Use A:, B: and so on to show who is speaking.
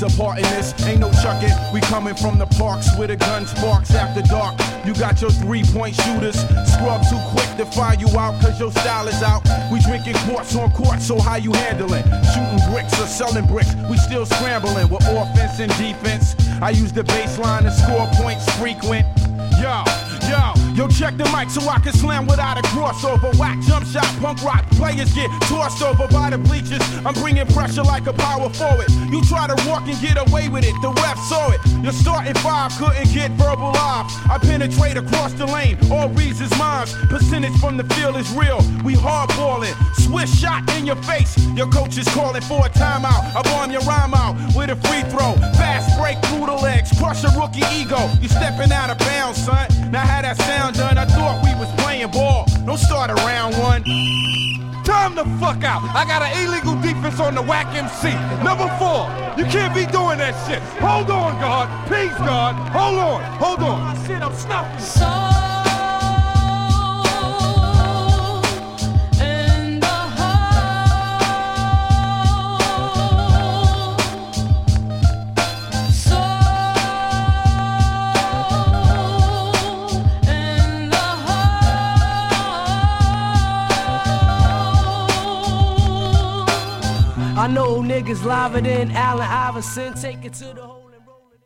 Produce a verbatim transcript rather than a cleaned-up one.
A: a part in this. Ain't no chucking. We coming from the parks where the gun sparks after dark. You got your three-point shooters. Scrub too quick to fire you out cause your style is out. We drinking quarts on court, so how you handling? Shooting bricks or selling bricks. We still scrambling with offense and defense. I use the baseline to score points frequent. Yo, yo, yo, check the mic so I can slam without a crossover. Whack jump shot, punk rock, players get tossed over by the bleachers. I'm bringing pressure like a power forward. You try to walk and get away with it, the ref saw it. Your starting five couldn't get verbal live. I penetrate across the lane, all reads is mine. Percentage from the field is real, we hardballing. Swish shot in your face, your coach is calling for a timeout. I bomb your rhyme out with a free throw. Fast break through the legs, crush a rookie ego. You stepping out of bounds, son. Now how that sound done, I thought we was playing ball. Don't start around one.
B: Time the fuck out. I got an illegal defense on the whack M C. Number four. You can't be doing that shit. Hold on, guard. Please, guard. Hold on. Hold on. Oh, shit, I'm snuffing.
C: So
D: I know niggas liver than Allen Iverson. Take it to the